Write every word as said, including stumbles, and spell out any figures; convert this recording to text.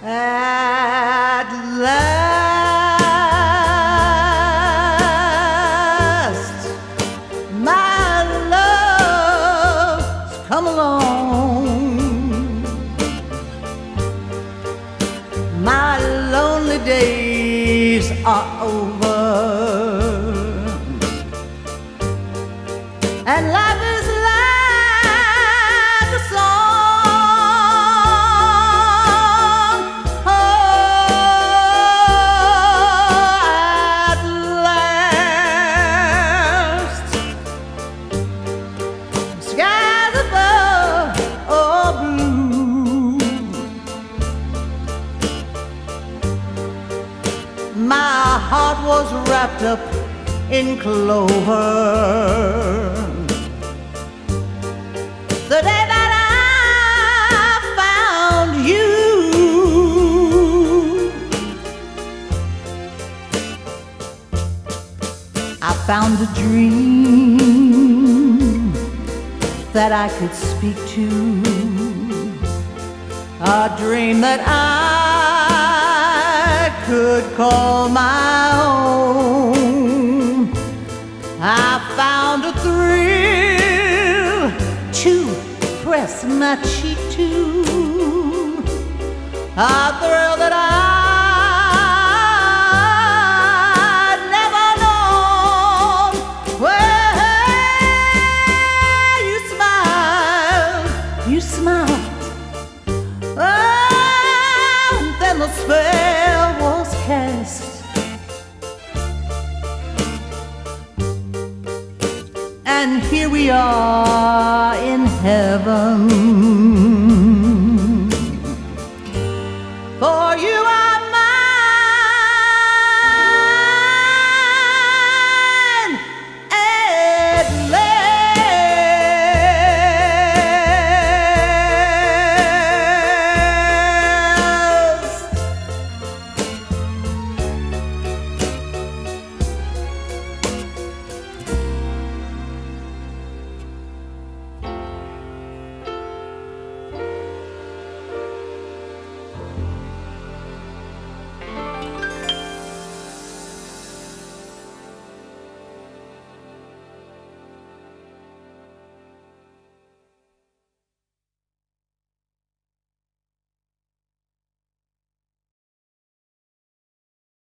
At last, my love's come along. My lonely days are over, and life is like a song. Oh, at last, skies above are blue. My heart was wrapped up in clover the day that I found you. I found a dream that I could speak to, a dream that I could call my own. I found a thrill to press my cheek to, a thrill that I'd never known. Well, you smiled, you smiled. Oh, then the spell was cast, and here we are in heaven.